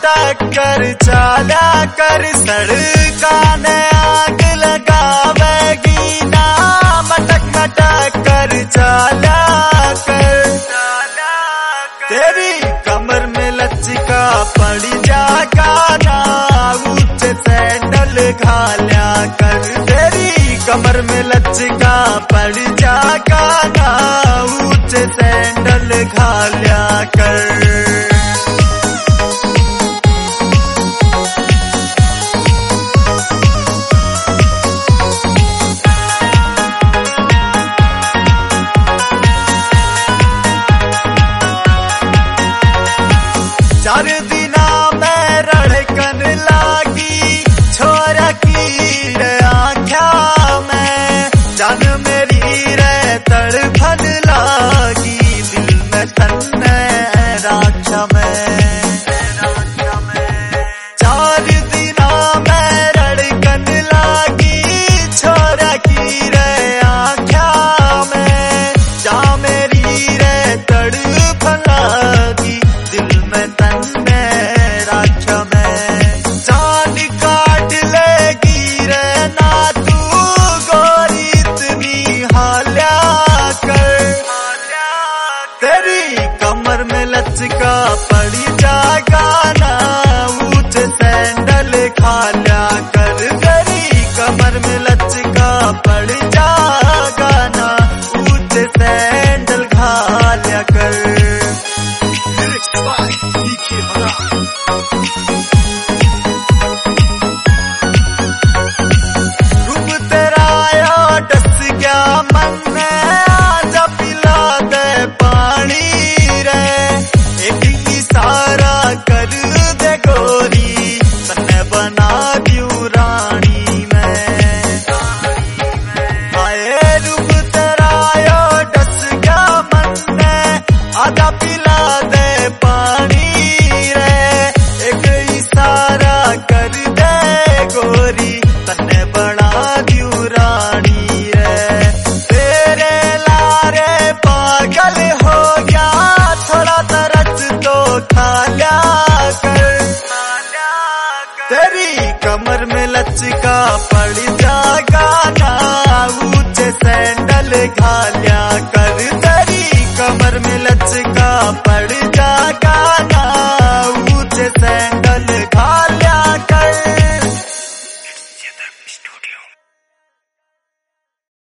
टक्कर चाला कर, सड़कान आग लगावेगी ना, मटक मटक कर चाला कर। तेरी कमर में लचका पड़ जागा ना, ऊंचे सैंडल घाल्या कर। तेरी कमर में लचका पड़ जागा ना, ऊंचे सैंडल घाल्या कर। चार दिना में रड़कन लागी छोरा की रे आँख्या में, जान मेरी रे तड़फन लागी, दिल में तन्ने राक्षा में। चार दिना में रड़कन लागी छोरा की रे आँख्या में, जा मेरी रे तड़फन लागी, दिल में तन्ने राक्षा में। चांद काट लेगी रे ना तू गोरी, इतनी हाल्या कर। तेरी कमर में लचका पड़ी जागा ना, ऊंचे सैंडल खाल्या कर। तेरी कमर में लचका पड़ जागा ना, ऊंचे सैंडल खाल्या कर। रूप तेरा या डस गया मन में, आजा पिला दे पानी रे, एक इशारा कर दे गोरी, तन्ने बना दूं रानी मैं। आए रूप तेरा या डस गया मन में, आजा पिला दे पानी रे, एक इशारा कर दे गोरी, तन्ने बना दूं रानी रे। तेरे लारे पागल हो गया, थोड़ा तरस तो खाल्या कर। तेरी कमर में लचका पड़ जागा ना, ऊंचे सैंडल घाल्या